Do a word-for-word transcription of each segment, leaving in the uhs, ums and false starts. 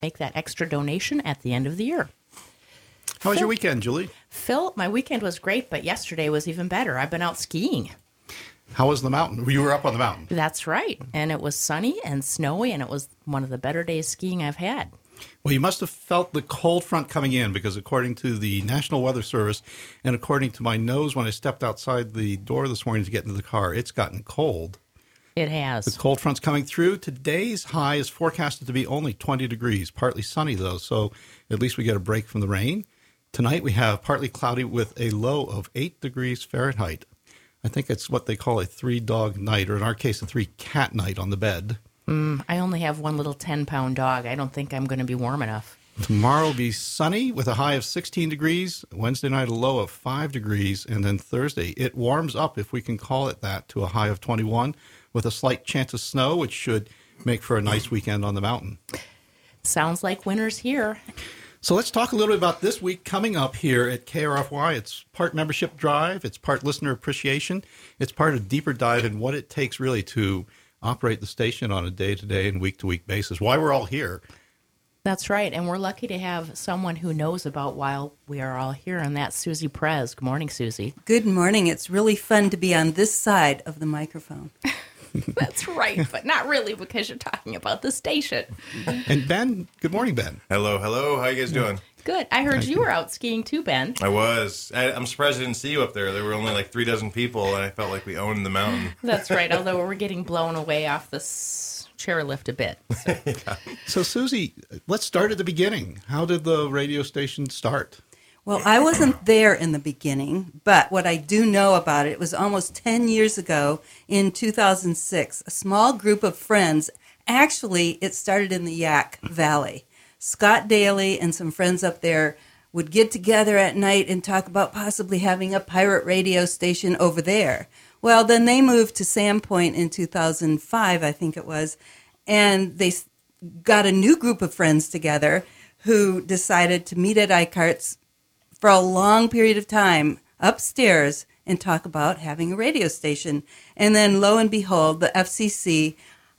make that extra donation at the end of the year. How was Phil, your weekend, Julie? Phil, my weekend was great, but yesterday was even better. I've been out skiing. How was the mountain? You were up on the mountain. That's right. And it was sunny and snowy, and it was one of the better days skiing I've had. Well, you must have felt the cold front coming in, because according to the National Weather Service and according to my nose when I stepped outside the door this morning to get into the car, it's gotten cold. It has. The cold front's coming through. Today's high is forecasted to be only twenty degrees, partly sunny, though, so at least we get a break from the rain. Tonight we have partly cloudy with a low of eight degrees Fahrenheit. I think it's what they call a three-dog night, or in our case, a three-cat night on the bed. Mm, I only have one little ten-pound dog. I don't think I'm going to be warm enough. Tomorrow will be sunny with a high of sixteen degrees. Wednesday night, a low of five degrees. And then Thursday, it warms up, if we can call it that, to a high of twenty-one with a slight chance of snow, which should make for a nice weekend on the mountain. Sounds like winter's here. So let's talk a little bit about this week coming up here at K R F Y. It's part membership drive. It's part listener appreciation. It's part of deeper dive in what it takes really to operate the station on a day-to-day and week-to-week basis. Why we're all here. That's right. And we're lucky to have someone who knows about why we are all here, and that's Susie Perez. Good morning, Susie. Good morning. It's really fun to be on this side of the microphone. That's right, but not really, because you're talking about the station. And Ben, good morning, Ben. Hello, hello. How you guys doing? Good. I heard Thank you you. were out skiing too, Ben. I was. I, I'm surprised I didn't see you up there. There were only like three dozen people, and I felt like we owned the mountain. That's right, although we're getting blown away off this chairlift a bit. So. Yeah. So, Susie, let's start at the beginning. How did the radio station start? Well, I wasn't there in the beginning, but what I do know about it, it was almost ten years ago in two thousand six. A small group of friends, actually, it started in the Yak Valley. Scott Daly and some friends up there would get together at night and talk about possibly having a pirate radio station over there. Well, then they moved to Sandpoint in two thousand five, I think it was, and they got a new group of friends together who decided to meet at Eichardt's for a long period of time upstairs and talk about having a radio station. And then lo and behold, the F C C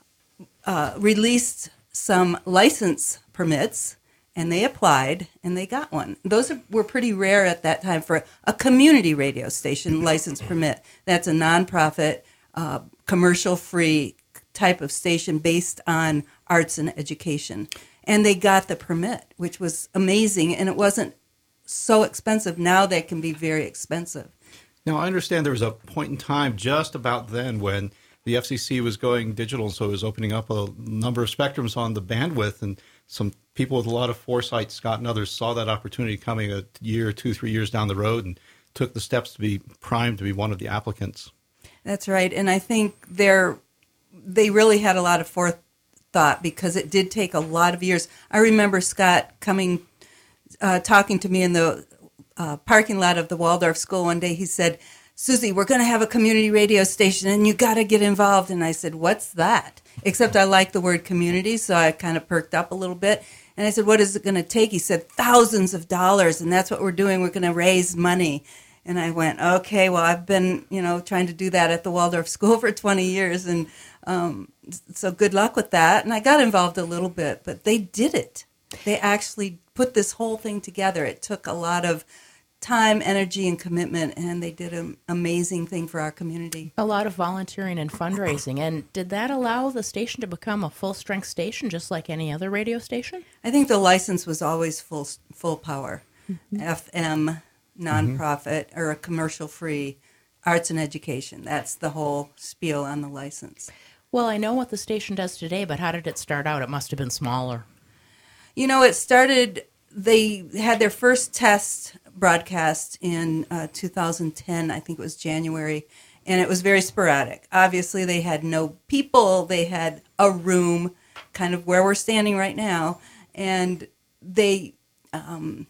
uh, released some license permits, and they applied and they got one. Those were pretty rare at that time for a community radio station license permit. That's a nonprofit, uh, commercial-free type of station based on arts and education. And they got the permit, which was amazing, and it wasn't so expensive. Now they can be very expensive. Now, I understand there was a point in time just about then when the F C C was going digital, so it was opening up a number of spectrums on the bandwidth, and some people with a lot of foresight, Scott and others, saw that opportunity coming a year, two, three years down the road and took the steps to be primed to be one of the applicants. That's right. And I think they're, they really had a lot of forethought, because it did take a lot of years. I remember Scott coming Uh, talking to me in the uh, parking lot of the Waldorf School one day. He said, Susie, we're going to have a community radio station and you got to get involved. And I said, what's that? Except I like the word community, so I kind of perked up a little bit. And I said, what is it going to take? He said, thousands of dollars, and that's what we're doing. We're going to raise money. And I went, okay, well, I've been, you know, trying to do that at the Waldorf School for twenty years, and um, so good luck with that. And I got involved a little bit, but they did it. They actually put this whole thing together. It took a lot of time, energy, and commitment, and they did an amazing thing for our community. A lot of volunteering and fundraising. And did that allow the station to become a full-strength station, just like any other radio station? I think the license was always full full power, mm-hmm. F M, nonprofit, mm-hmm. or a commercial-free arts and education. That's the whole spiel on the license. Well, I know what the station does today, but how did it start out? It must have been smaller. You know, it started, they had their first test broadcast in uh, two thousand ten, I think it was January, and it was very sporadic. Obviously, they had no people. They had a room, kind of where we're standing right now, and they um,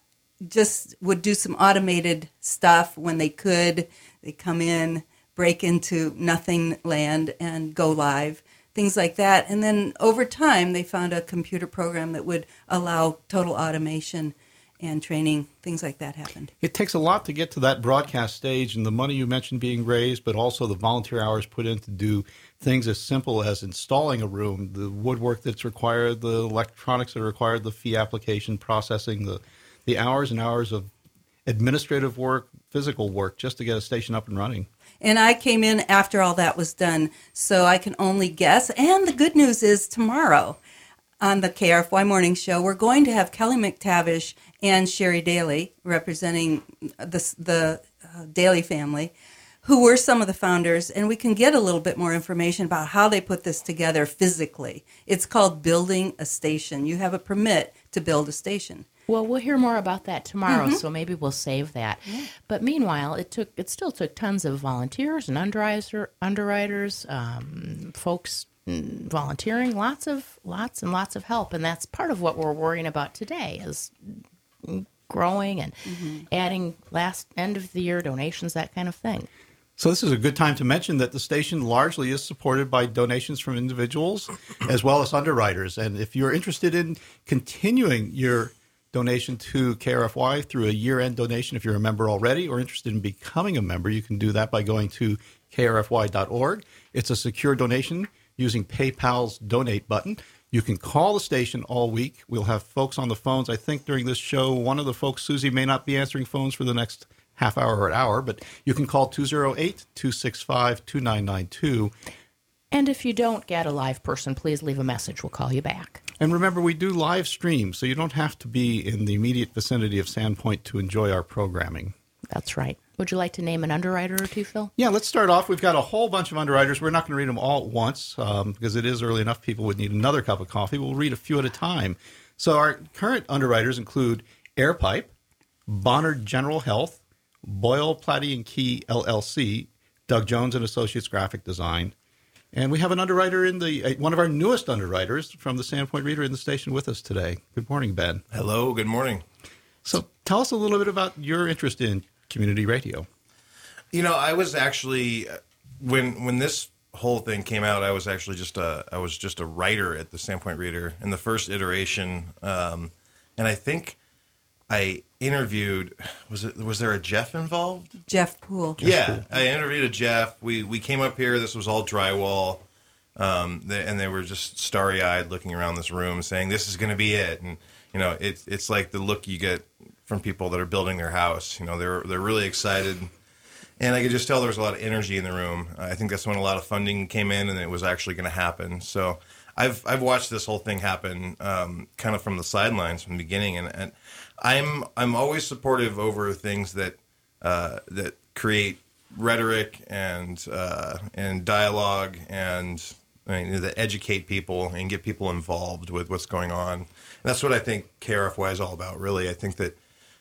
just would do some automated stuff when they could. They come in, break into nothing land, and go live. Things like that. And then over time, they found a computer program that would allow total automation. and training, things like that happened. It takes a lot to get to that broadcast stage, and the money you mentioned being raised, but also the volunteer hours put in to do things as simple as installing a room, the woodwork that's required, the electronics that are required, the fee application processing, the, the hours and hours of administrative work, physical work, just to get a station up and running. And I came in after all that was done, so I can only guess. And the good news is tomorrow on the K R F Y Morning Show, we're going to have Kelly McTavish and Sherry Daly representing the, the uh, Daly family, who were some of the founders, and we can get a little bit more information about how they put this together physically. It's called Building a Station. You have a permit to build a station. Well, we'll hear more about that tomorrow, Mm-hmm. so maybe we'll save that. Yeah. But meanwhile, it took it still took tons of volunteers and underwriter, underwriters, um, folks mm, volunteering, lots of lots and lots of help, and that's part of what we're worrying about today is growing and mm-hmm. adding last end of the year donations, that kind of thing. So this is a good time to mention that the station largely is supported by donations from individuals as well as underwriters. And if you're interested in continuing your donation to K R F Y through a year-end donation, if you're a member already or interested in becoming a member, you can do that by going to K R F Y dot org. It's a secure donation using PayPal's donate button. You can call the station all week. We'll have folks on the phones. I think during this show, one of the folks, Susie, may not be answering phones for the next half hour or an hour, but you can call two oh eight, two six five, two nine nine two. And if you don't get a live person, please leave a message. We'll call you back. And remember, we do live stream, so you don't have to be in the immediate vicinity of Sandpoint to enjoy our programming. That's right. Would you like to name an underwriter or two, Phil? Yeah, let's start off. We've got a whole bunch of underwriters. We're not going to read them all at once um, because it is early enough. People would need another cup of coffee. We'll read a few at a time. So our current underwriters include Airpipe, Bonner General Health, Boyle, Platty and Key, L L C, Doug Jones and Associates Graphic Design. And we have an underwriter in the, uh, one of our newest underwriters from the Sandpoint Reader in the station with us today. Good morning, Ben. Hello, good morning. So tell us a little bit about your interest in community radio. You know, I was actually, when when this whole thing came out, I was actually just a, I was just a writer at the Sandpoint Reader in the first iteration. Um, and I think I interviewed, was it, was there a Jeff involved? Jeff Poole. Jeff yeah, Poole. I interviewed a Jeff. We we came up here. This was all drywall, um, they, and they were just starry-eyed looking around this room, saying, "This is going to be it." And you know, it's it's like the look you get from people that are building their house. You know, they're they're really excited, and I could just tell there was a lot of energy in the room. I think that's when a lot of funding came in, and it was actually going to happen. So I've I've watched this whole thing happen, um, kind of from the sidelines from the beginning, and. and I'm I'm always supportive over things that uh, that create rhetoric and uh, and dialogue and I mean, that educate people and get people involved with what's going on. And that's what I think K R F Y is all about. Really, I think that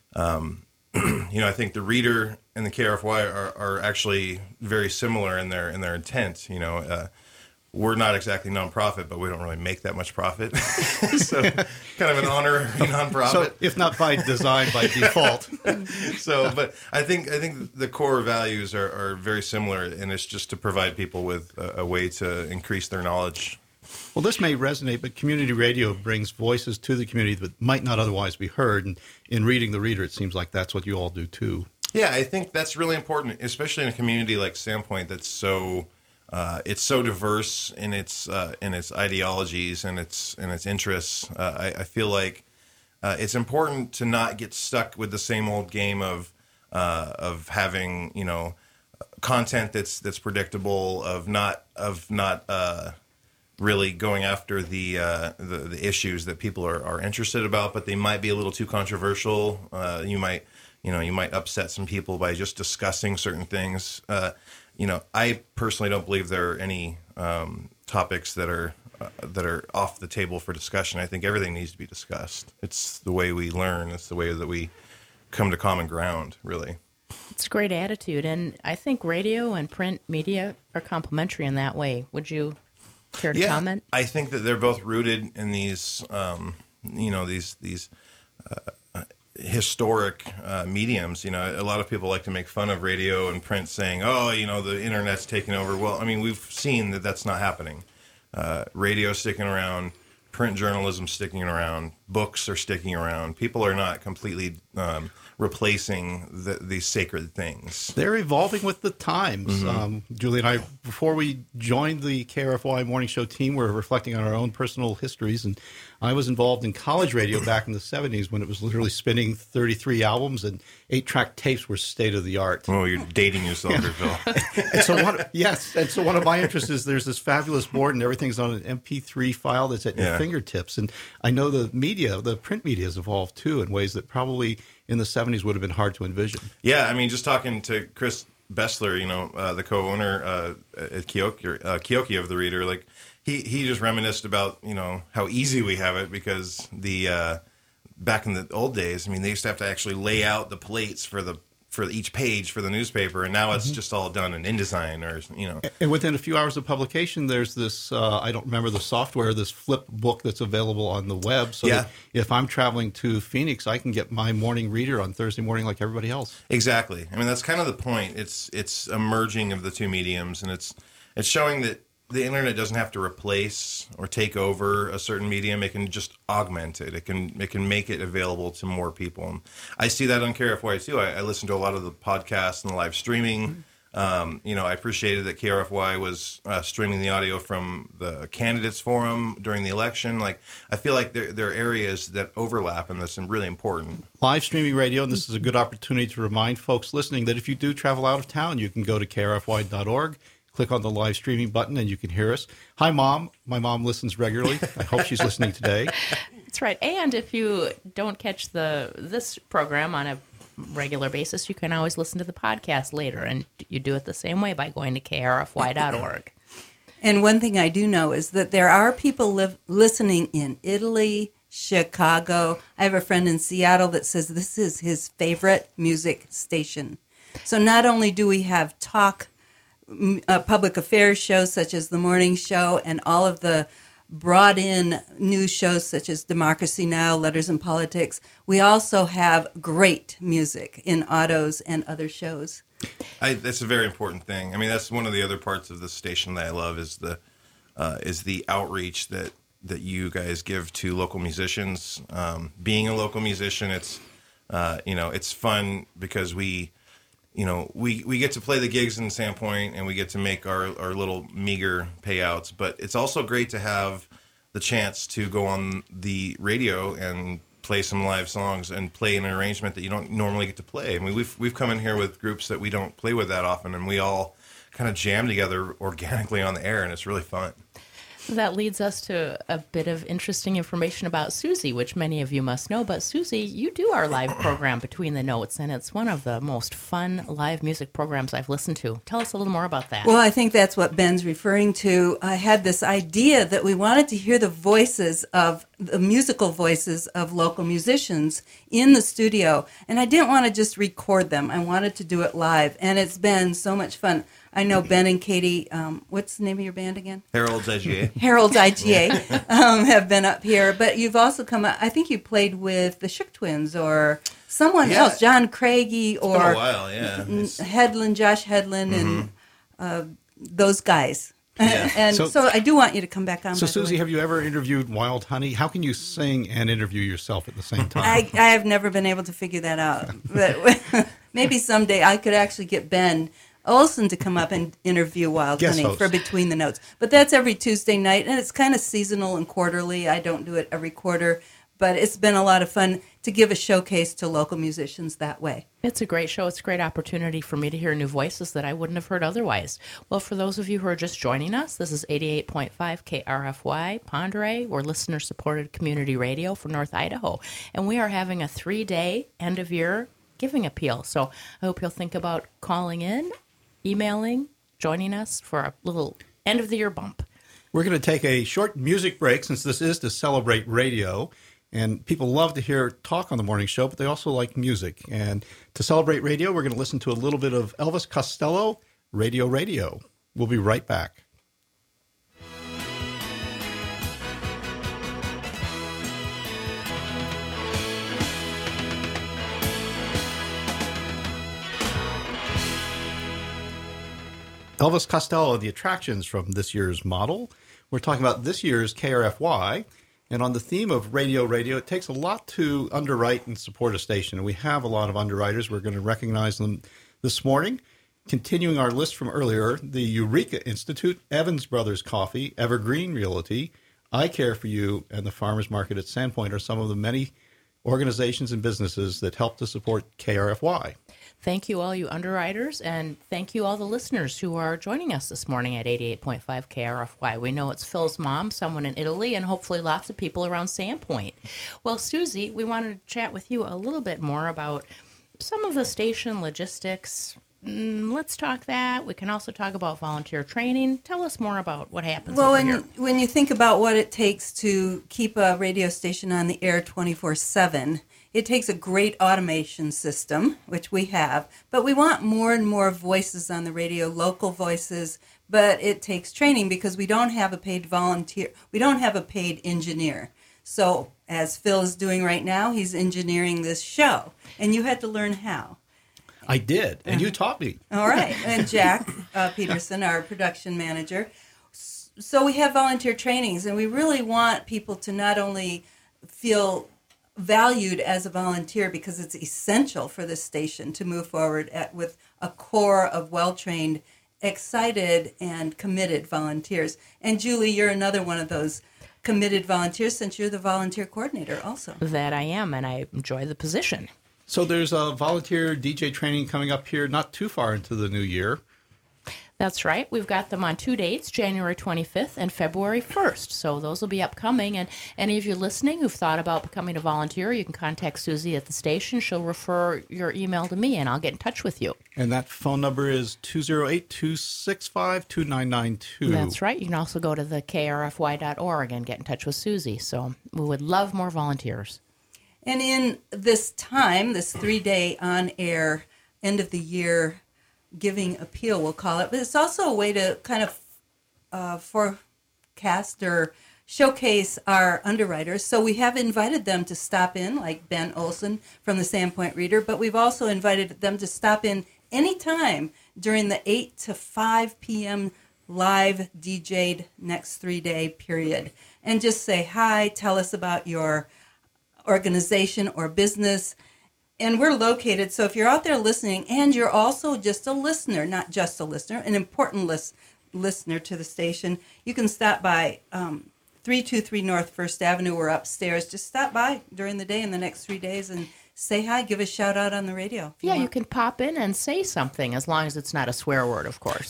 um, you know I think the reader and the K R F Y are, are actually very similar in their in their intent. You know. Uh, We're not exactly nonprofit, but we don't really make that much profit. So kind of an honorary nonprofit. So if not by design, by default. So, but I think I think the core values are, are very similar, and it's just to provide people with a, a way to increase their knowledge. Well, this may resonate, but community radio brings voices to the community that might not otherwise be heard. And in Reading the Reader, it seems like that's what you all do, too. Yeah, I think that's really important, especially in a community like Sandpoint that's so... Uh, it's so diverse in its uh, in its ideologies and its and its interests. Uh, I, I feel like uh, it's important to not get stuck with the same old game of uh, of having you know content that's that's predictable, of not of not uh, really going after the, uh, the the issues that people are, are interested about, but they might be a little too controversial. Uh, you might you know you might upset some people by just discussing certain things. Uh, You know, I personally don't believe there are any um, topics that are uh, that are off the table for discussion. I think everything needs to be discussed. It's the way we learn. It's the way that we come to common ground, really. It's a great attitude, and I think radio and print media are complementary in that way. Would you care to yeah, comment? I think that they're both rooted in these, um, you know, these these. Uh, historic uh, mediums. You know, a lot of people like to make fun of radio and print, saying, "Oh, you know, the internet's taking over." Well, I mean, we've seen that that's not happening. Uh, radio sticking around, print journalism sticking around, books are sticking around. People are not completely um, replacing the, these sacred things. They're evolving with the times. Mm-hmm. Um, Julie and I, before we joined the K R F Y Morning Show team, we were reflecting on our own personal histories. And I was involved in college radio back in the seventies when it was literally spinning thirty-three albums and eight-track tapes were state of the art. Oh, you're dating yourself, Phil. And so one, yes, and so one of my interests is there's this fabulous board and everything's on an M P three file that's at Yeah. your fingertips. And I know the media, the print media has evolved too in ways that probably in the seventies would have been hard to envision. Yeah, I mean, just talking to Chris Bessler, you know, uh, the co-owner uh, at Kioki, uh, Kioki of the Reader, like he, he just reminisced about, you know, how easy we have it because the uh, back in the old days, I mean, they used to have to actually lay out the plates for the for each page for the newspaper, and now it's mm-hmm. just all done in InDesign or, you know. And within a few hours of publication, there's this, uh, I don't remember the software, this flip book that's available on the web. So Yeah. that if I'm traveling to Phoenix, I can get my morning reader on Thursday morning like everybody else. Exactly. I mean, that's kind of the point. It's it's a merging of the two mediums, and it's it's showing that the internet doesn't have to replace or take over a certain medium. It can just augment it. It can it can make it available to more people. And I see that on K R F Y too. I, I listen to a lot of the podcasts and the live streaming. Um, you know, I appreciated that K R F Y was uh, streaming the audio from the candidates forum during the election. Like, I feel like there there are areas that overlap, and that's really important. Live streaming radio, and this is a good opportunity to remind folks listening that if you do travel out of town, you can go to K R F Y dot org. Click on the live streaming button and you can hear us. Hi, Mom. My mom listens regularly. I hope she's listening today. That's right. And if you don't catch the this program on a regular basis, you can always listen to the podcast later. And you do it the same way by going to K R F Y dot org. And one thing I do know is that there are people live, listening in Italy, Chicago. I have a friend in Seattle that says this is his favorite music station. So not only do we have talk Uh, public affairs shows such as The Morning Show and all of the brought-in news shows such as Democracy Now!, Letters in Politics, we also have great music in autos and other shows. I, that's a very important thing. I mean, that's one of the other parts of the station that I love is the uh, is the outreach that that you guys give to local musicians. Um, being a local musician, it's uh, you know it's fun because we. You know, we, we get to play the gigs in Sandpoint and we get to make our, our little meager payouts, but it's also great to have the chance to go on the radio and play some live songs and play an arrangement that you don't normally get to play. I mean, we've we've come in here with groups that we don't play with that often, and we all kind of jam together organically on the air, and it's really fun. That leads us to a bit of interesting information about Susie, which many of you must know. But Susie, you do our live program Between the Notes, and it's one of the most fun live music programs I've listened to. Tell us a little more about that. Well, I think that's what Ben's referring to. I had this idea that we wanted to hear the voices of, the musical voices of local musicians in the studio. And I didn't want to just record them. I wanted to do it live. And it's been so much fun. I know Ben and Katie, um, what's the name of your band again? Harold's I G A. Harold's I G A um, have been up here. But you've also come up, I think you played with the Shook Twins or someone Yeah. else, John Craigie or It's been a while, yeah. It's- Headland, Josh Headland, and uh, those guys. Yeah. and So- so, I do want you to come back on. So, by the Susie, way. have you ever interviewed Wild Honey? How can you sing and interview yourself at the same time? I, I have never been able to figure that out. But maybe someday I could actually get Ben Olson to come up and interview Wild Guest Honey host. for Between the Notes. But that's every Tuesday night, and it's kind of seasonal and quarterly. I don't do it every quarter, but it's been a lot of fun to give a showcase to local musicians that way. It's a great show. It's a great opportunity for me to hear new voices that I wouldn't have heard otherwise. Well, for those of you who are just joining us, this is eighty-eight point five K R F Y, Ponderay. We're listener-supported community radio for North Idaho. And we are having a three-day end-of-year giving appeal. So I hope you'll think about calling in, emailing, joining us for a little end-of-the-year bump. We're going to take a short music break since this is to celebrate radio. And people love to hear talk on the morning show, but they also like music. And to celebrate radio, we're going to listen to a little bit of Elvis Costello, Radio Radio. We'll be right back. Elvis Costello, the attractions from this year's model. We're talking about this year's K R F Y. And on the theme of radio, radio, it takes a lot to underwrite and support a station. And we have a lot of underwriters. We're going to recognize them this morning. Continuing our list from earlier, the Eureka Institute, Evans Brothers Coffee, Evergreen Realty, I Care for You, and the Farmers Market at Sandpoint are some of the many organizations and businesses that help to support K R F Y. Thank you, all you underwriters, and thank you, all the listeners who are joining us this morning at eighty-eight point five K R F Y. We know it's Phil's mom, someone in Italy, and hopefully lots of people around Sandpoint. Well, Susie, we wanted to chat with you a little bit more about some of the station logistics. Mm, let's talk that. We can also talk about volunteer training. Tell us more about what happens well, over when, here. when you think about what it takes to keep a radio station on the air twenty-four seven, it takes a great automation system, which we have, but we want more and more voices on the radio, local voices, but it takes training because we don't have a paid volunteer, we don't have a paid engineer. So as Phil is doing right now, he's engineering this show, and you had to learn how. I did, and you taught me. All right. And Jack uh, Peterson, our production manager. So we have volunteer trainings, and we really want people to not only feel valued as a volunteer because it's essential for this station to move forward at, with a core of well-trained, excited, and committed volunteers. And Julie, you're another one of those committed volunteers since you're the volunteer coordinator also. That I am, and I enjoy the position. So there's a volunteer D J training coming up here not too far into the new year. That's right. We've got them on two dates, January twenty-fifth and February first. So those will be upcoming. And any of you listening who've thought about becoming a volunteer, you can contact Susie at the station. She'll refer your email to me, and I'll get in touch with you. And that phone number is two oh eight, two six five, two nine nine two. That's right. You can also go to the K R F Y dot org and get in touch with Susie. So we would love more volunteers. And in this time, this three-day on-air, end-of-the-year giving appeal, we'll call it, but it's also a way to kind of uh, forecast or showcase our underwriters. So we have invited them to stop in, like Ben Olson from the Sandpoint Reader, but we've also invited them to stop in anytime during the eight to five p.m. live D J'd next three-day period. And just say hi, tell us about your organization or business. And we're located, so if you're out there listening and you're also just a listener, not just a listener, an important lis- listener to the station, you can stop by um, three two three North First Avenue. We're upstairs. Just stop by during the day in the next three days and say hi, give a shout out on the radio. Yeah, you, you can pop in and say something, as long as it's not a swear word, of course.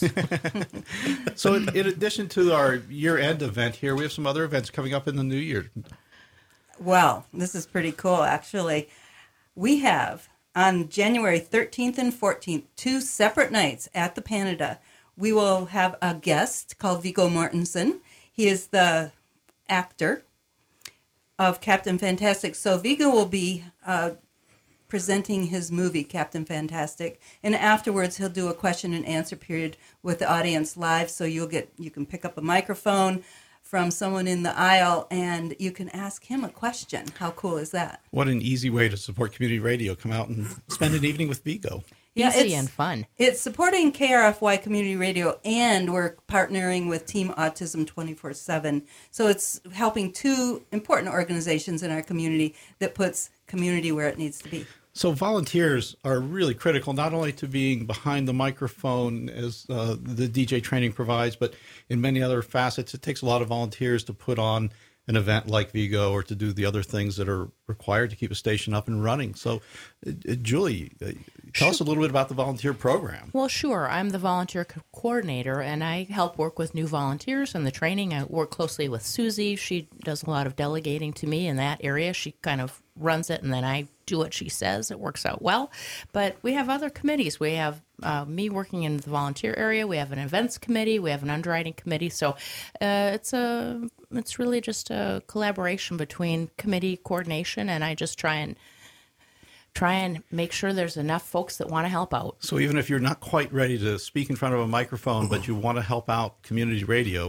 So in, in addition to our year-end event here, we have some other events coming up in the new year. Well, this is pretty cool, actually. We have on January thirteenth and fourteenth, two separate nights at the Panada. We will have a guest called Viggo Mortensen. He is the actor of Captain Fantastic. So Viggo will be uh, presenting his movie, Captain Fantastic, and afterwards he'll do a question and answer period with the audience live. So you'll get you can pick up a microphone from someone in the aisle, and you can ask him a question. How cool is that? What an easy way to support community radio. Come out and spend an evening with Viggo. Yeah, Easy it's- and fun. It's supporting K R F Y Community Radio, and we're partnering with Team Autism twenty-four seven. So it's helping two important organizations in our community that puts community where it needs to be. So volunteers are really critical, not only to being behind the microphone as uh, the D J training provides, but in many other facets. It takes a lot of volunteers to put on an event like Viggo or to do the other things that are required to keep a station up and running. So, uh, Julie, uh, tell us a little bit about the volunteer program. Well, sure. I'm the volunteer co- coordinator, and I help work with new volunteers in the training. I work closely with Susie. She does a lot of delegating to me in that area. She kind of runs it, and then I do what she says. It works out well. But we have other committees. We have uh, me working in the volunteer area. We have an events committee. We have an underwriting committee. So uh, it's a it's really just a collaboration between committee coordination, and I just try and try and make sure there's enough folks that want to help out. So even if you're not quite ready to speak in front of a microphone, but you want to help out community radio,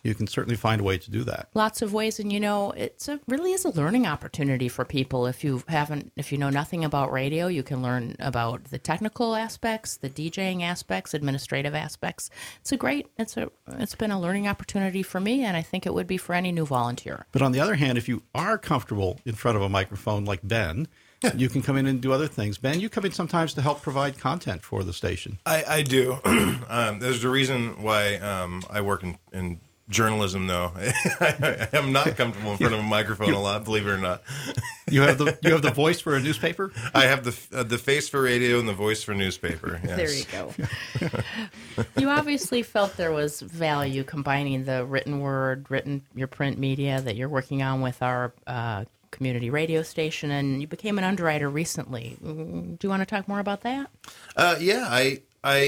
you can certainly find a way to do that. Lots of ways, and you know, it's a really is a learning opportunity for people. If you haven't, if you know nothing about radio, you can learn about the technical aspects, the DJing aspects, administrative aspects. It's a great, it's a, it's been a learning opportunity for me, and I think it would be for any new volunteer. But on the other hand, if you are comfortable in front of a microphone like Ben, you can come in and do other things. Ben, you come in sometimes to help provide content for the station. I, I do. um, there's a reason why um, I work in, in journalism, though. I am not comfortable in front of a microphone a lot, believe it or not. You have the you have the voice for a newspaper? I have the uh, the face for radio and the voice for newspaper. Yes. There you go. You obviously felt there was value combining the written word, written your print media that you're working on with our uh, community radio station, and you became an underwriter recently. Do you want to talk more about that? Uh, yeah, I.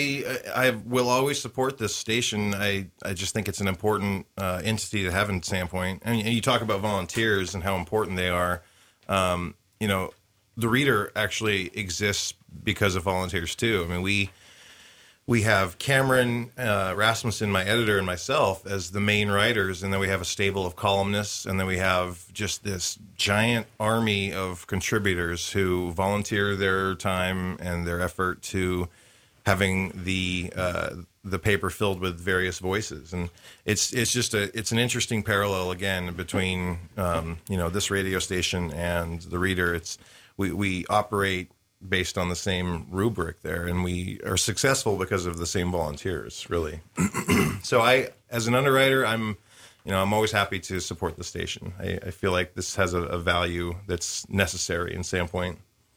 I I will always support this station. I, I just think it's an important uh, entity to have in Sandpoint. And you talk about volunteers and how important they are. Um, you know, the Reader actually exists because of volunteers too. I mean, we we have Cameron uh, Rasmussen, my editor, and myself as the main writers, and then we have a stable of columnists, and then we have just this giant army of contributors who volunteer their time and their effort to having the uh, the paper filled with various voices, and it's it's just a it's an interesting parallel again between um, you know this radio station and the Reader. It's we we operate based on the same rubric there, and we are successful because of the same volunteers, really. So I, as an underwriter, I'm you know I'm always happy to support the station. I, I feel like this has a, a value that's necessary in Sandpoint.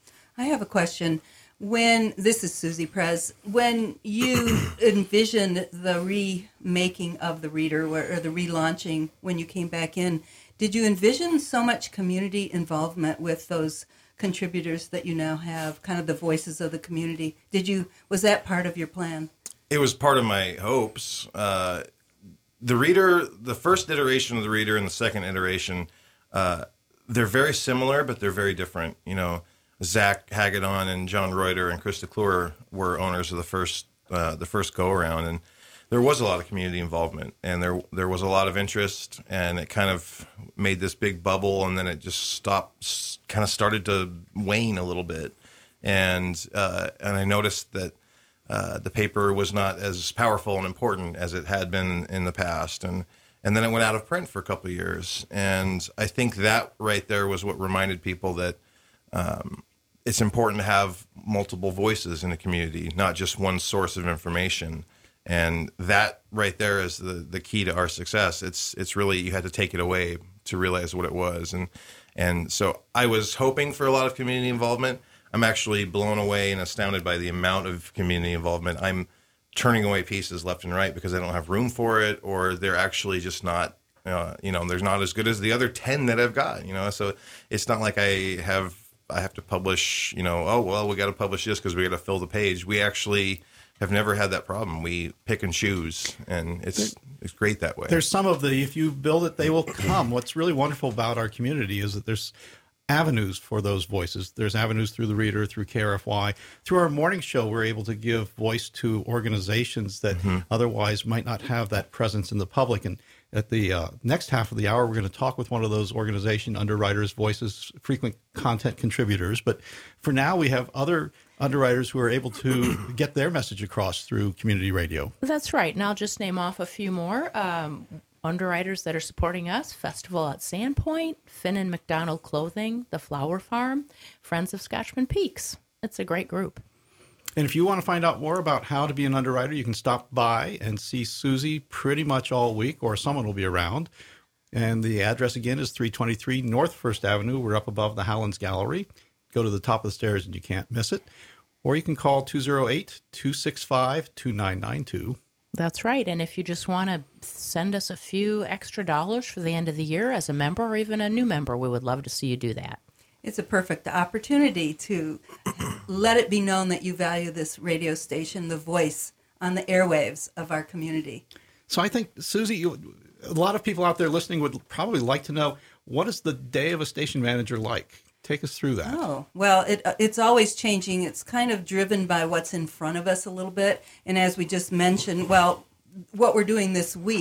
I have a question. When, this is Susie Prez, when you envisioned the remaking of the Reader or the relaunching when you came back in, did you envision so much community involvement with those contributors that you now have, kind of the voices of the community? Did you, was that part of your plan? It was part of my hopes. Uh, the Reader, the first iteration of the Reader and the second iteration, uh, they're very similar, but they're very different. You know, Zach Hagedon and John Reuter and Krista Kluwer were owners of the first uh, the first go around, and there was a lot of community involvement, and there there was a lot of interest, and it kind of made this big bubble, and then it just stopped, kind of started to wane a little bit, and uh, and I noticed that uh, the paper was not as powerful and important as it had been in the past, and and then it went out of print for a couple of years, and I think that right there was what reminded people that. Um, It's important to have multiple voices in the community, not just one source of information. And that right there is the, the key to our success. It's it's really, you had to take it away to realize what it was. And and so I was hoping for a lot of community involvement. I'm actually blown away and astounded by the amount of community involvement. I'm turning away pieces left and right because I don't have room for it, or they're actually just not, uh, you know, they're not as good as the other ten that I've got, you know. So it's not like I have I have to publish, you know, oh, well, we got to publish this because we got to fill the page. We actually have never had that problem. We pick and choose, and it's it's great that way. There's some of the, if you build it, they will come. What's really wonderful about our community is that there's avenues for those voices. There's avenues through the Reader, through K R F Y. Through our morning show, we're able to give voice to organizations that mm-hmm. otherwise might not have that presence in the public. And at the uh, next half of the hour, we're going to talk with one of those organization underwriters, voices, frequent content contributors. But for now, we have other underwriters who are able to get their message across through community radio. That's right. And I'll just name off a few more um, underwriters that are supporting us. Festival at Sandpoint, Finn and McDonald Clothing, The Flower Farm, Friends of Scotchman Peaks. It's a great group. And if you want to find out more about how to be an underwriter, you can stop by and see Susie pretty much all week, or someone will be around. And the address again is three twenty-three North First Avenue. We're up above the Howlands Gallery. Go to the top of the stairs and you can't miss it. Or you can call two oh eight, two six five, two nine nine two. That's right. And if you just want to send us a few extra dollars for the end of the year as a member or even a new member, we would love to see you do that. It's a perfect opportunity to let it be known that you value this radio station, the voice on the airwaves of our community. So I think, Susie, you, a lot of people out there listening would probably like to know, what is the day of a station manager like? Take us through that. Oh, well, it, it's always changing. It's kind of driven by what's in front of us a little bit. And as we just mentioned, well, what we're doing this week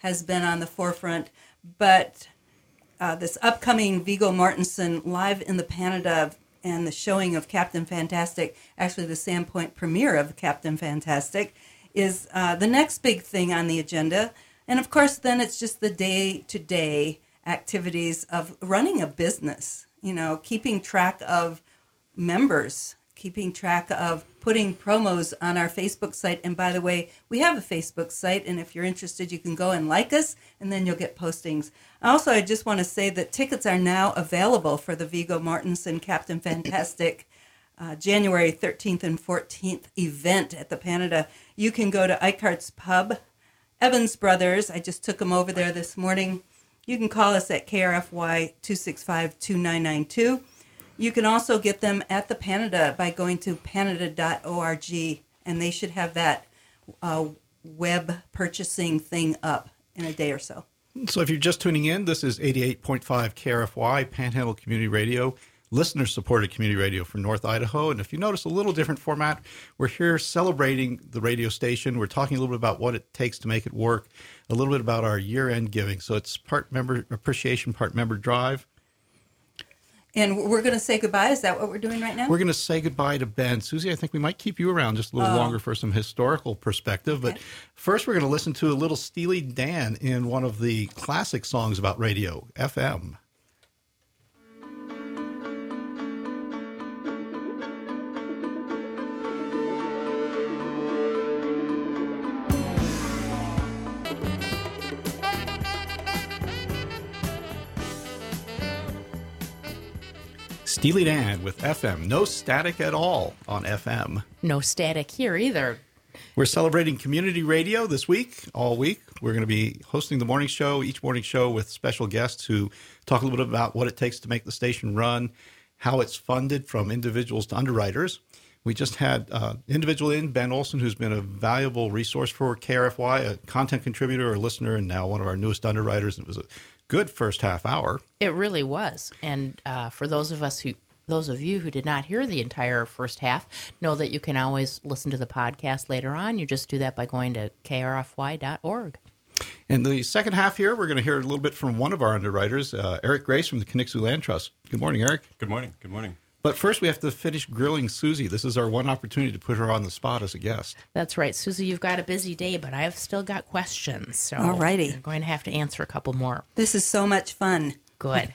has been on the forefront. But uh, this upcoming Viggo Mortensen Live in the Canada and the showing of Captain Fantastic, actually the Sandpoint premiere of Captain Fantastic, is uh, the next big thing on the agenda. And of course, then it's just the day-to-day activities of running a business, you know, keeping track of members, keeping track of putting promos on our Facebook site. And by the way, we have a Facebook site, and if you're interested, you can go and like us, and then you'll get postings. Also, I just want to say that tickets are now available for the Viggo Mortensen Captain Fantastic uh, January thirteenth and fourteenth event at the Canada. You can go to Eichardt's Pub, Evans Brothers. I just took them over there this morning. You can call us at K R F Y two six five, two nine nine two. You can also get them at the Canada by going to panada dot org, and they should have that uh, web purchasing thing up in a day or so. So if you're just tuning in, this is eighty-eight point five K R F Y, Panhandle Community Radio, listener-supported community radio for North Idaho. And if you notice a little different format, we're here celebrating the radio station. We're talking a little bit about what it takes to make it work, a little bit about our year-end giving. So it's part member appreciation, part member drive. And we're going to say goodbye. Is that what we're doing right now? We're going to say goodbye to Ben. Susie, I think we might keep you around just a little oh. longer for some historical perspective. Okay. But first, we're going to listen to a little Steely Dan in one of the classic songs about radio, F M. Steely Dan with F M. No static at all on F M. No static here either. We're celebrating community radio this week, all week. We're going to be hosting the morning show, each morning show with special guests who talk a little bit about what it takes to make the station run, how it's funded from individuals to underwriters. We just had an uh, individual in, Ben Olson, who's been a valuable resource for K R F Y, a content contributor, a listener, and now one of our newest underwriters. It was a good first half hour. It really was. And uh, for those of us who, those of you who did not hear the entire first half, know that you can always listen to the podcast later on. You just do that by going to K R F Y dot org. In the second half here, we're going to hear a little bit from one of our underwriters, uh, Eric Grace from the Kinixu Land Trust. Good morning, Eric. Good morning. Good morning. But first, we have to finish grilling Susie. This is our one opportunity to put her on the spot as a guest. That's right. Susie, you've got a busy day, but I've still got questions. So All righty. I'm going to have to answer a couple more. This is so much fun. Good.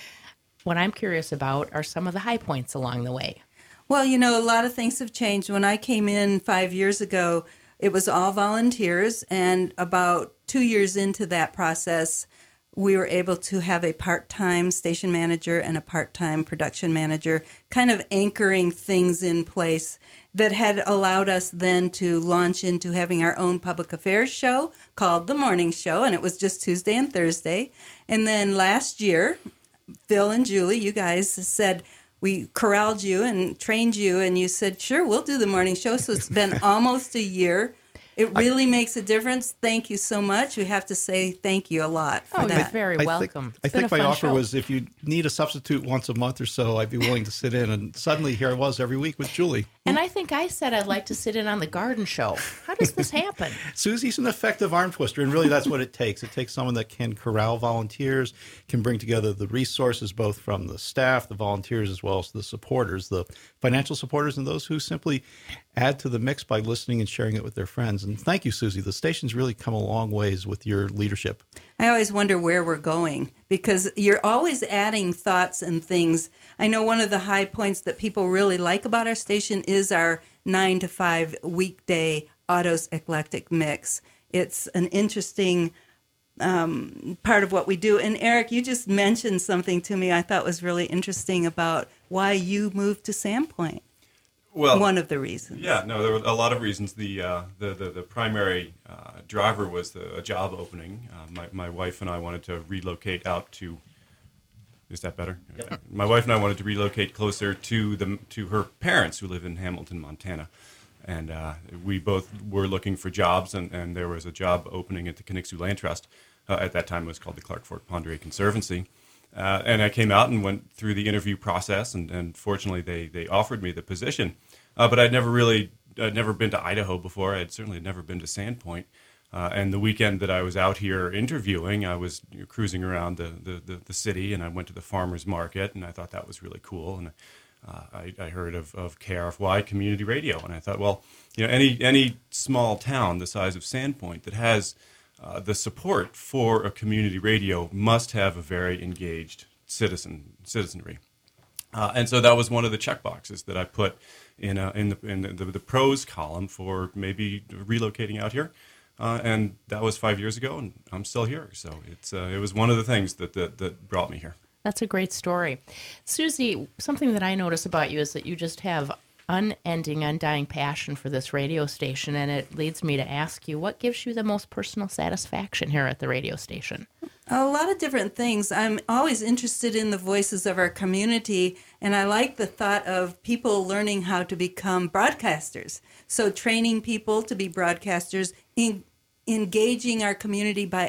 What I'm curious about are some of the high points along the way. Well, you know, a lot of things have changed. When I came in five years ago, it was all volunteers, and about two years into that process, we were able to have a part-time station manager and a part-time production manager, kind of anchoring things in place that had allowed us then to launch into having our own public affairs show called The Morning Show, and it was just Tuesday and Thursday. And then last year, Phil and Julie, you guys said, we corralled you and trained you, and you said, sure, we'll do The Morning Show. So it's been almost a year. It really I, makes a difference. Thank you so much. We have to say thank you a lot for oh, that. You're very I welcome. Think, I think my offer show. was if you need a substitute once a month or so, I'd be willing to sit in. And suddenly here I was every week with Julie. And I think I said I'd like to sit in on the garden show. How does this happen? Susie's an effective arm twister, and really that's what it takes. It takes someone that can corral volunteers, can bring together the resources both from the staff, the volunteers, as well as the supporters, the financial supporters, and those who simply add to the mix by listening and sharing it with their friends. And thank you, Susie. The station's really come a long ways with your leadership. I always wonder where we're going because you're always adding thoughts and things. I know one of the high points that people really like about our station is our nine to five weekday Autos Eclectic Mix. It's an interesting um, part of what we do. And Eric, you just mentioned something to me I thought was really interesting about why you moved to Sandpoint. Well, one of the reasons. Yeah, no, there were a lot of reasons. The uh, the, the the primary uh, driver was the, a job opening. Uh, my my wife and I wanted to relocate out to. Is that better? Yep. My wife and I wanted to relocate closer to the to her parents who live in Hamilton, Montana, and uh, we both were looking for jobs. And, and there was a job opening at the Kinixu Land Trust. Uh, at that time, it was called the Clark Fort Pondere Conservancy. Uh, and I came out and went through the interview process, and, and fortunately they, they offered me the position. Uh, but I'd never really, I'd never been to Idaho before. I'd certainly never been to Sandpoint. Uh, and the weekend that I was out here interviewing, I was you know, cruising around the, the, the, the city, and I went to the farmer's market, and I thought that was really cool. And uh, I, I heard of, of K R F Y Community Radio, and I thought, well, you know, any any small town the size of Sandpoint that has uh, the support for a community radio must have a very engaged citizen citizenry. Uh, and so that was one of the check boxes that I put in a, in the in the, the, the pros column for maybe relocating out here. Uh, and that was five years ago, and I'm still here. So it's uh, it was one of the things that, that that brought me here. That's a great story. Susie, something that I notice about you is that you just have unending, undying passion for this radio station, and it leads me to ask you, what gives you the most personal satisfaction here at the radio station? A lot of different things. I'm always interested in the voices of our community, and I like the thought of people learning how to become broadcasters. So training people to be broadcasters, in, engaging our community by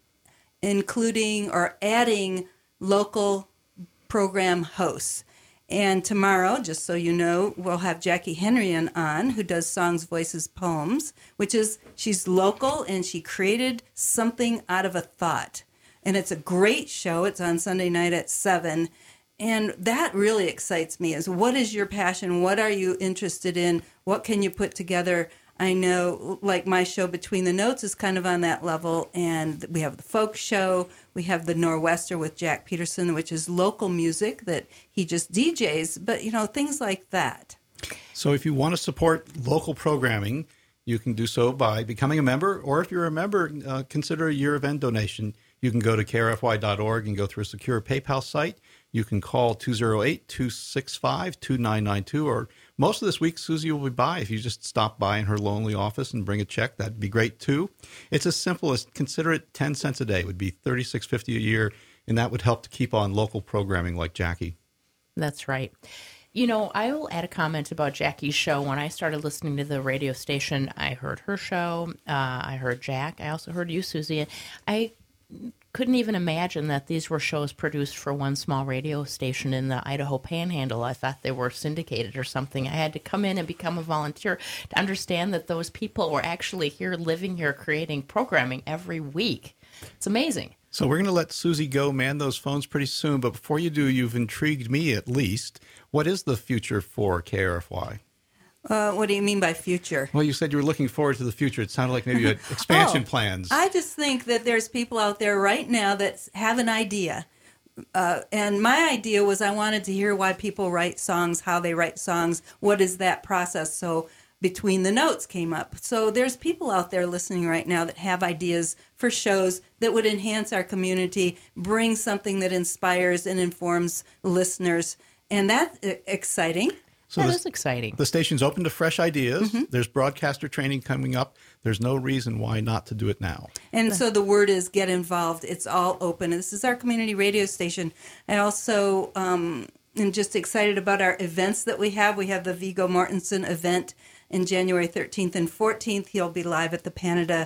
including or adding local program hosts. And tomorrow, just so you know, we'll have Jackie Henryan on, who does Songs, Voices, Poems, which is, she's local and she created something out of a thought. And it's a great show. It's on Sunday night at seven. And that really excites me, is what is your passion? What are you interested in? What can you put together? I know, like my show Between the Notes is kind of on that level, and we have the folk show. We have the Nor'Wester with Jack Peterson, which is local music that he just D Js, but, you know, things like that. So if you want to support local programming, you can do so by becoming a member, or if you're a member, uh, consider a year of end donation. You can go to K R F Y dot org and go through a secure PayPal site. You can call two oh eight, two six five, two nine nine two, or most of this week, Susie will be by. If you just stop by in her lonely office and bring a check, that'd be great too. It's as simple as, consider it ten cents a day. It would be thirty-six fifty a year, and that would help to keep on local programming like Jackie. That's right. You know, I will add a comment about Jackie's show. When I started listening to the radio station, I heard her show. Uh, I heard Jack. I also heard you, Susie. I couldn't even imagine that these were shows produced for one small radio station in the Idaho Panhandle. I thought they were syndicated or something. I had to come in and become a volunteer to understand that those people were actually here, living here, creating programming every week. It's amazing. So we're going to let Susie go man those phones pretty soon. But before you do, you've intrigued me at least. What is the future for K R F Y? Uh, what do you mean by future? Well, you said you were looking forward to the future. It sounded like maybe you had expansion oh, plans. I just think that there's people out there right now that have an idea. Uh, and my idea was I wanted to hear why people write songs, how they write songs, what is that process. So Between the Notes came up. So there's people out there listening right now that have ideas for shows that would enhance our community, bring something that inspires and informs listeners. And that's exciting. So that the, is exciting. The station's open to fresh ideas. Mm-hmm. There's broadcaster training coming up. There's no reason why not to do it now. And so the word is get involved. It's all open. This is our community radio station. I also um, am just excited about our events that we have. We have the Viggo Mortensen event in January thirteenth and fourteenth. He'll be live at the Panada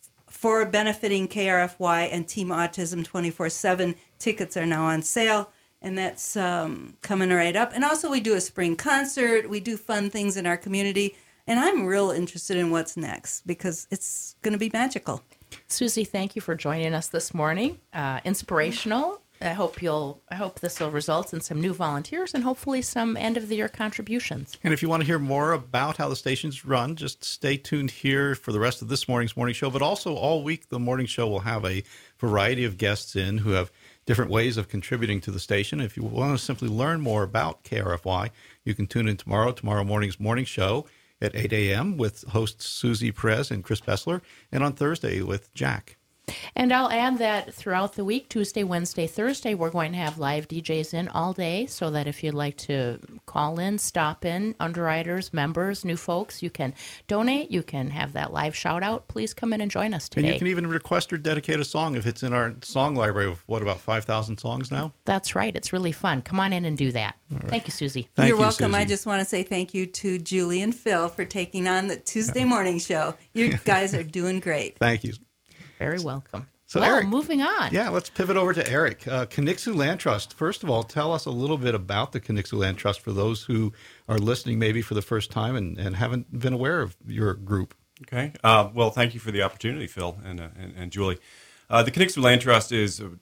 for benefiting K R F Y and Team Autism twenty-four seven. Tickets are now on sale. And that's um, coming right up. And also we do a spring concert. We do fun things in our community. And I'm real interested in what's next because it's going to be magical. Susie, thank you for joining us this morning. Uh, inspirational. I hope you'll. I hope this will result in some new volunteers and hopefully some end of the year contributions. And if you want to hear more about how the station's run, just stay tuned here for the rest of this morning's morning show. But also all week, the morning show will have a variety of guests in who have different ways of contributing to the station. If you want to simply learn more about K R F Y, you can tune in tomorrow, tomorrow morning's morning show at eight a.m. with hosts Susie Perez and Chris Bessler, and on Thursday with Jack. And I'll add that throughout the week, Tuesday, Wednesday, Thursday, we're going to have live D Js in all day so that if you'd like to call in, stop in, underwriters, members, new folks, you can donate. You can have that live shout out. Please come in and join us today. And you can even request or dedicate a song if it's in our song library of, what, about five thousand songs now? That's right. It's really fun. Come on in and do that. Right. Thank you, Susie. Thank You're you, welcome. Susie. I just want to say thank you to Julie and Phil for taking on the Tuesday morning show. You guys are doing great. Thank you. Very welcome. So well, Eric, moving on. Yeah, let's pivot over to Eric. Uh, Knicksu Land Trust. First of all, tell us a little bit about the Knicksu Land Trust for those who are listening maybe for the first time and, and haven't been aware of your group. Okay. Uh, well, thank you for the opportunity, Phil and uh, and, and Julie. Uh, the Conixu Land Trust is a,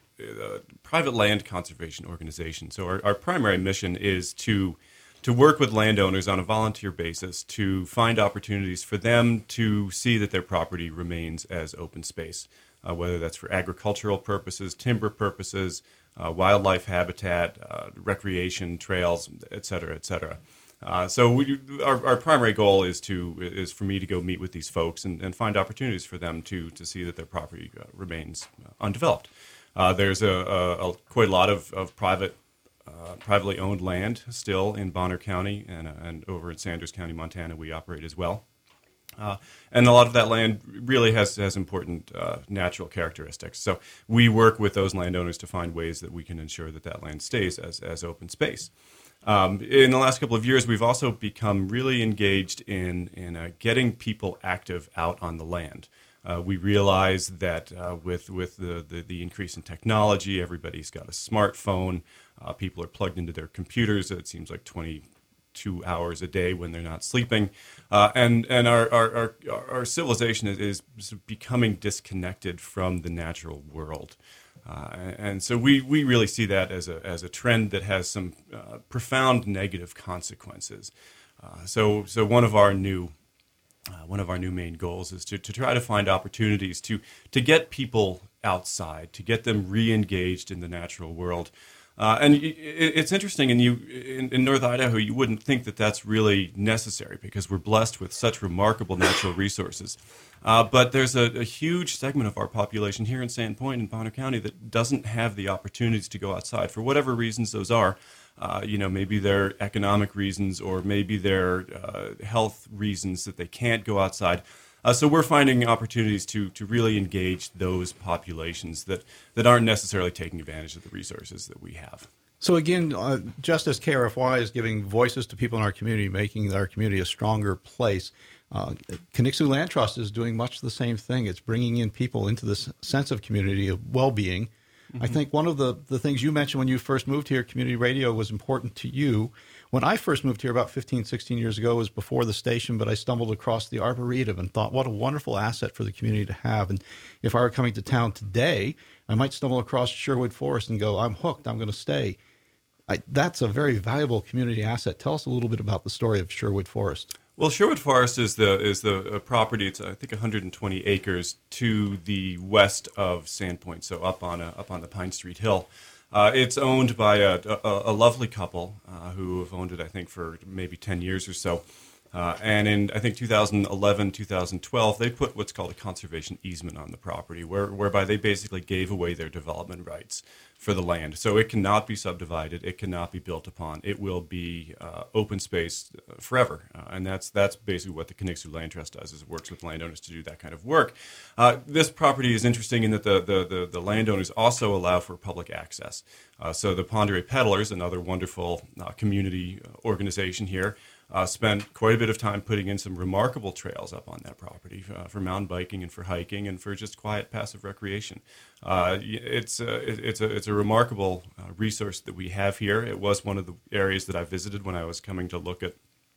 a private land conservation organization. So our, our primary mission is to to work with landowners on a volunteer basis to find opportunities for them to see that their property remains as open space, uh, whether that's for agricultural purposes, timber purposes, uh, wildlife habitat, uh, recreation, trails, et cetera, et cetera. Uh, so we, our, our primary goal is to is for me to go meet with these folks and, and find opportunities for them to to see that their property uh, remains uh, undeveloped. Uh, there's a, a, a quite a lot of, of private uh, privately owned land still in Bonner County and uh, and over in Sanders County, Montana, we operate as well. Uh, and a lot of that land really has has important uh, natural characteristics. So we work with those landowners to find ways that we can ensure that that land stays as as open space. Um, in the last couple of years, we've also become really engaged in in uh, getting people active out on the land. Uh, we realize that uh, with with the, the the increase in technology, everybody's got a smartphone. Uh, people are plugged into their computers. It seems like twenty-two hours a day when they're not sleeping, uh, and and our our our, our civilization is, is becoming disconnected from the natural world. Uh, and so we, we really see that as a as a trend that has some uh, profound negative consequences. Uh, so so one of our new uh, one of our new main goals is to, to try to find opportunities to to get people outside, to get them re-engaged in the natural world. Uh, and it, it's interesting, in you in, in North Idaho, you wouldn't think that that's really necessary because we're blessed with such remarkable natural resources. Uh, but there's a, a huge segment of our population here in Sandpoint and Bonner County that doesn't have the opportunities to go outside for whatever reasons those are. Uh, you know, maybe they're economic reasons or maybe they're uh, health reasons that they can't go outside. Uh, so we're finding opportunities to to really engage those populations that, that aren't necessarily taking advantage of the resources that we have. So again, uh, just as K R F Y is giving voices to people in our community, making our community a stronger place, uh, Conixu Land Trust is doing much the same thing. It's bringing in people into this sense of community, of well-being. Mm-hmm. I think one of the, the things you mentioned when you first moved here, community radio was important to you. When I first moved here about fifteen, sixteen years ago, it was before the station, but I stumbled across the Arboretum and thought, what a wonderful asset for the community to have. And if I were coming to town today, I might stumble across Sherwood Forest and go, I'm hooked, I'm going to stay. I, that's a very valuable community asset. Tell us a little bit about the story of Sherwood Forest. Well, Sherwood Forest is the is the uh, property. It's I think one hundred twenty acres to the west of Sandpoint, so up on a, up on the Pine Street Hill. Uh, it's owned by a, a, a lovely couple uh, who have owned it, I think, for maybe ten years or so. Uh, and in, I think, two thousand eleven, two thousand twelve, they put what's called a conservation easement on the property, where, whereby they basically gave away their development rights for the land. So it cannot be subdivided. It cannot be built upon. It will be uh, open space forever. Uh, and that's that's basically what the Conixu Land Trust does, is it works with landowners to do that kind of work. Uh, this property is interesting in that the, the, the, the landowners also allow for public access. Uh, so the Pend Oreille Peddlers, another wonderful uh, community organization here, Uh, spent quite a bit of time putting in some remarkable trails up on that property uh, for mountain biking and for hiking and for just quiet passive recreation. Uh, it's, a, it's, a, it's a remarkable uh, resource that we have here. It was one of the areas that I visited when I was coming to look at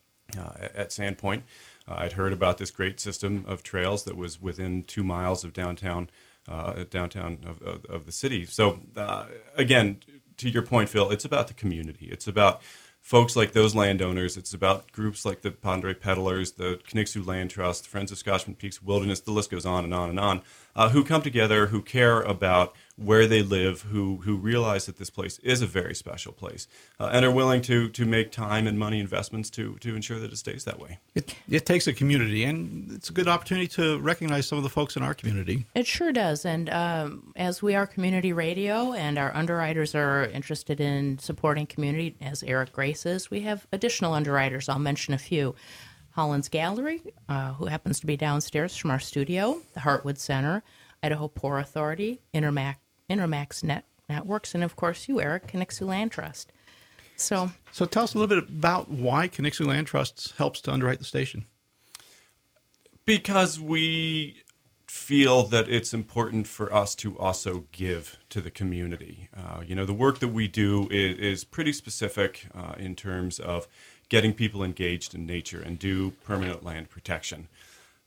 uh, at Sandpoint. Uh, I'd heard about this great system of trails that was within two miles of downtown uh, downtown of, of, of the city. So uh, again, to your point, Phil, it's about the community. It's about folks like those landowners. It's about groups like the Pend Oreille Peddlers, the Conixu Land Trust, Friends of Scotchman Peaks Wilderness, the list goes on and on and on, uh, who come together, who care about where they live, who who realize that this place is a very special place, uh, and are willing to to make time and money investments to to ensure that it stays that way. It, it takes a community, and it's a good opportunity to recognize some of the folks in our community. It sure does. And um, as we are community radio and our underwriters are interested in supporting community, as Eric Grace is, we have additional underwriters. I'll mention a few. Holland's Gallery, uh, who happens to be downstairs from our studio, the Heartwood Center, Idaho Poor Authority, Intermax, Intermax Net Networks, and of course you, Eric, Conixu Land Trust. So, so tell us a little bit about why Conixu Land Trust helps to underwrite the station. Because we feel that it's important for us to also give to the community. Uh, you know, the work that we do is, is pretty specific uh, in terms of getting people engaged in nature and do permanent land protection.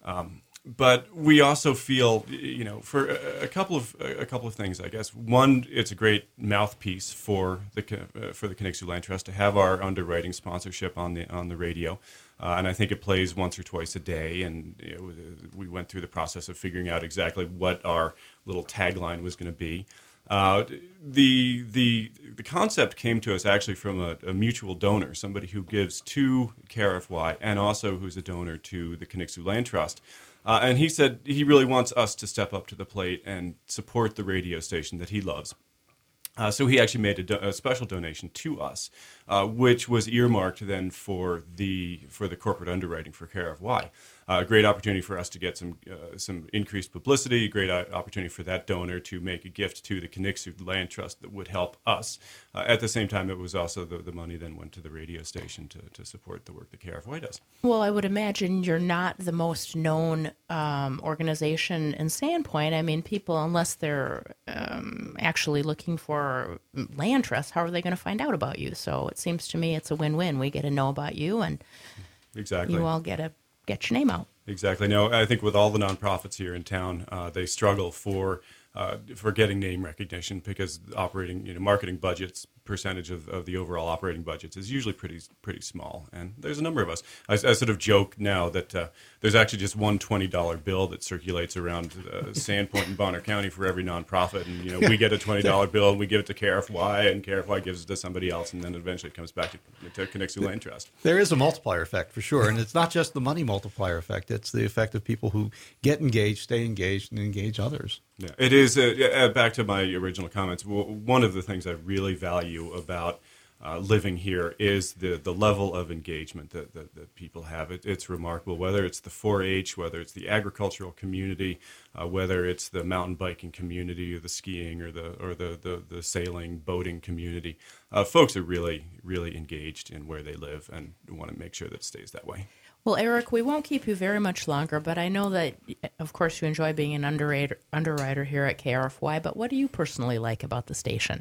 Um, but we also feel, you know, for a, a couple of a couple of things, I guess. One, it's a great mouthpiece for the uh, for the Canucks Land Trust to have our underwriting sponsorship on the on the radio, uh, and I think it plays once or twice a day. And you know, we went through the process of figuring out exactly what our little tagline was going to be. Uh, the the the concept came to us actually from a, a mutual donor, somebody who gives to K R F Y and also who's a donor to the Canucks Land Trust. Uh, and he said he really wants us to step up to the plate and support the radio station that he loves. Uh, so he actually made a, do- a special donation to us, uh, which was earmarked then for the for the corporate underwriting for K R F Y. Uh, a great opportunity for us to get some uh, some increased publicity. A great uh, opportunity for that donor to make a gift to the Canucks Land Trust that would help us. Uh, at the same time, it was also the, the money then went to the radio station to, to support the work that K R F Y does. Well, I would imagine you're not the most known um, organization in Sandpoint. I mean, people, unless they're um, actually looking for land trust, how are they going to find out about you? So it seems to me it's a win-win. We get to know about you, and exactly. you all get to get your name out. Exactly. No, I think with all the nonprofits here in town, uh, they struggle for uh, for getting name recognition because operating, you know, marketing budgets, percentage of, of the overall operating budgets is usually pretty pretty small. And there's a number of us. I, I sort of joke now that uh, there's actually just one twenty dollar bill that circulates around uh, Sandpoint and Bonner County for every nonprofit. And, you know, we get a twenty dollar bill and we give it to K R F Y, and K R F Y gives it to somebody else, and then eventually it comes back to, to Canucks Land Trust. There is a multiplier effect for sure. And it's not just the money multiplier effect. It's the effect of people who get engaged, stay engaged, and engage others. Yeah, it is. Uh, back to my original comments. W- one of the things I really value about uh, living here is the, the level of engagement that, that, that people have. It, it's remarkable, whether it's the four H, whether it's the agricultural community, uh, whether it's the mountain biking community or the skiing or the or the, the, the sailing, boating community. Uh, folks are really, really engaged in where they live and want to make sure that it stays that way. Well, Eric, we won't keep you very much longer, but I know that, of course, you enjoy being an underwriter, underwriter here at K R F Y, but what do you personally like about the station?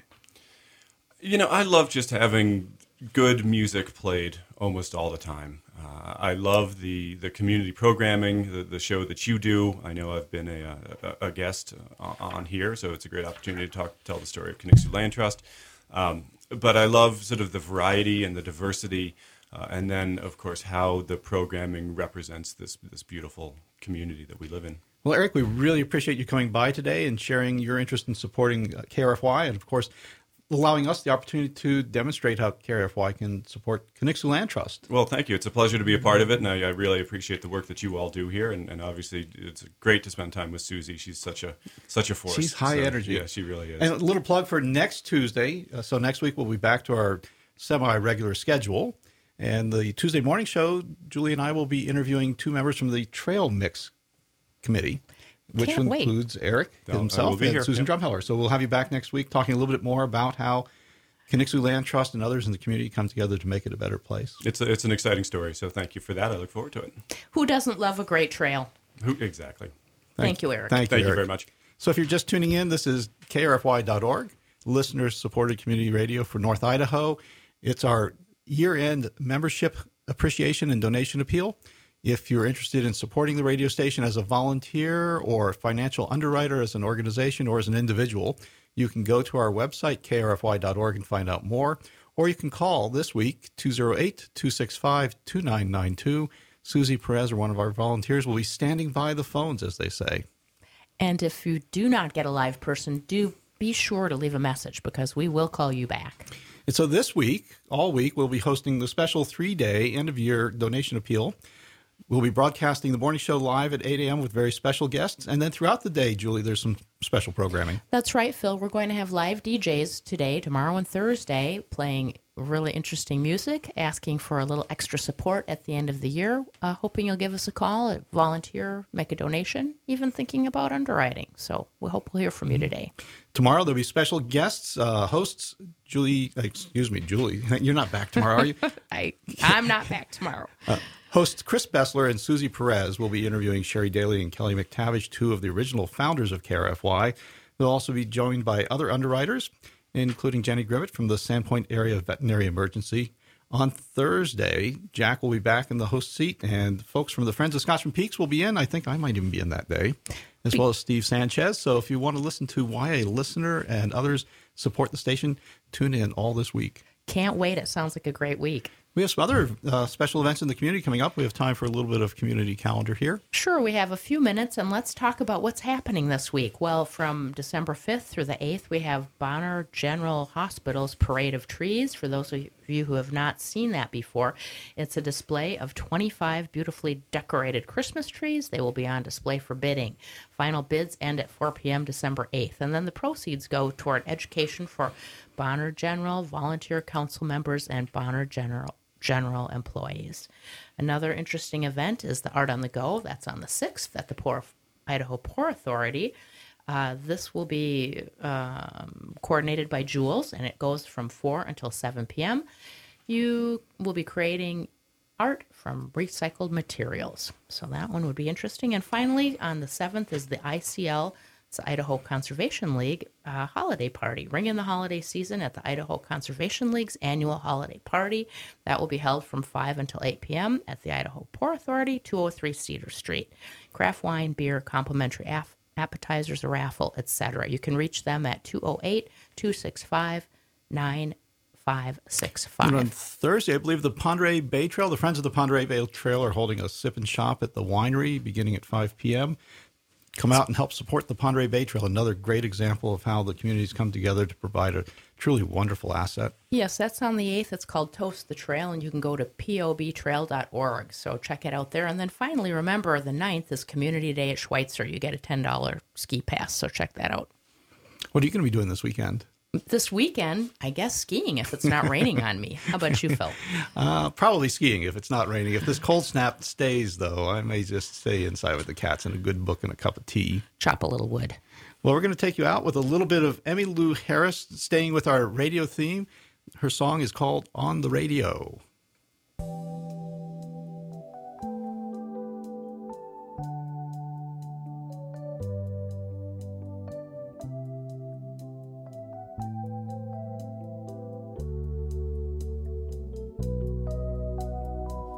You know, I love just having good music played almost all the time. Uh, I love the, the community programming, the, the show that you do. I know I've been a, a, a guest on here, so it's a great opportunity to talk, tell the story of Canucks Land Trust. Um, but I love sort of the variety and the diversity. Uh, and then, of course, how the programming represents this this beautiful community that we live in. Well, Eric, we really appreciate you coming by today and sharing your interest in supporting uh, K R F Y and, of course, allowing us the opportunity to demonstrate how K R F Y can support Canucks Land Trust. Well, thank you. It's a pleasure to be a part of it, and I, I really appreciate the work that you all do here. And, and obviously, it's great to spend time with Susie. She's such a such a force. She's high so, energy. Yeah, she really is. And a little plug for next Tuesday. Uh, so next week, we'll be back to our semi-regular schedule. And the Tuesday morning show, Julie and I will be interviewing two members from the Trail Mix Committee, which Can't includes wait. Eric I'll- I himself will be and here, Susan yeah. Drumheller. So we'll have you back next week talking a little bit more about how Canucks Land Trust and others in the community come together to make it a better place. It's a, it's an exciting story, so thank you for that. I look forward to it. Who doesn't love a great trail? Who, exactly. Thank you, Eric. Thank you, Thank you Eric. very much. So if you're just tuning in, this is K R F Y dot org, listener-supported community radio for North Idaho. It's our year-end membership appreciation and donation appeal. If you're interested in supporting the radio station as a volunteer or financial underwriter as an organization or as an individual, you can go to our website, K R F Y dot org, and find out more. Or you can call this week, two oh eight, two six five, two nine nine two. Susie Perez, or one of our volunteers, will be standing by the phones, as they say. And if you do not get a live person, do be sure to leave a message because we will call you back. And so this week, all week, we'll be hosting the special three-day end-of-year donation appeal. We'll be broadcasting the morning show live at eight a.m. with very special guests. And then throughout the day, Julie, there's some special programming. That's right, Phil. We're going to have live D Js today, tomorrow, and Thursday, playing really interesting music, asking for a little extra support at the end of the year, uh, hoping you'll give us a call, volunteer, make a donation, even thinking about underwriting. So we hope we'll hear from you today. Tomorrow, there'll be special guests, uh, hosts, Julie, excuse me, Julie, you're not back tomorrow, are you? I, I'm not back tomorrow. Uh, hosts Chris Bessler and Susie Perez will be interviewing Sherry Daly and Kelly McTavish, two of the original founders of K R F Y. They'll also be joined by other underwriters, including Jenny Grivet from the Sandpoint Area Veterinary Emergency On Thursday, Jack will be back in the host seat, and folks from the Friends of Scotchman Peaks will be in. I think I might even be in that day, as well as Steve Sanchez. So if you want to listen to why a listener and others support the station, tune in all this week. Can't wait. It sounds like a great week. We have some other uh, special events in the community coming up. We have time for a little bit of community calendar here. Sure, we have a few minutes, and let's talk about what's happening this week. Well, from December fifth through the eighth, we have Bonner General Hospital's Parade of Trees. For those of you who have not seen that before, it's a display of twenty-five beautifully decorated Christmas trees. They will be on display for bidding. Final bids end at four p.m. December eighth, and then the proceeds go toward education for Bonner General, volunteer council members, and Bonner General general employees. Another interesting event is the Art on the Go. That's on the sixth at the Poor, Idaho Poor Authority. Uh, this will be um, coordinated by Jules, and it goes from four until seven p.m. You will be creating art from recycled materials. So that one would be interesting. And finally, on the seventh is the I C L, it's the Idaho Conservation League uh, holiday party. Ring in the holiday season at the Idaho Conservation League's annual holiday party. That will be held from five until eight p.m. at the Idaho Poor Authority, two oh three Cedar Street. Craft wine, beer, complimentary af- appetizers, a raffle, et cetera. You can reach them at two oh eight, two six five, nine five six five. And on Thursday, I believe the Pondere Bay Trail, the Friends of the Pondere Bay Trail are holding a sip and shop at the winery beginning at five p.m. Come out and help support the Pondere Bay Trail, another great example of how the communities come together to provide a truly wonderful asset. Yes, that's on the eighth. It's called Toast the Trail, and you can go to p o b trail dot org. So check it out there. And then finally, remember, the ninth is Community Day at Schweitzer. You get a ten dollars ski pass, so check that out. What are you going to be doing this weekend? This weekend, I guess skiing if it's not raining on me. How about you, Phil? Uh, probably skiing if it's not raining. If this cold snap stays, though, I may just stay inside with the cats and a good book and a cup of tea. Chop a little wood. Well, we're going to take you out with a little bit of Emmylou Harris, staying with our radio theme. Her song is called On the Radio.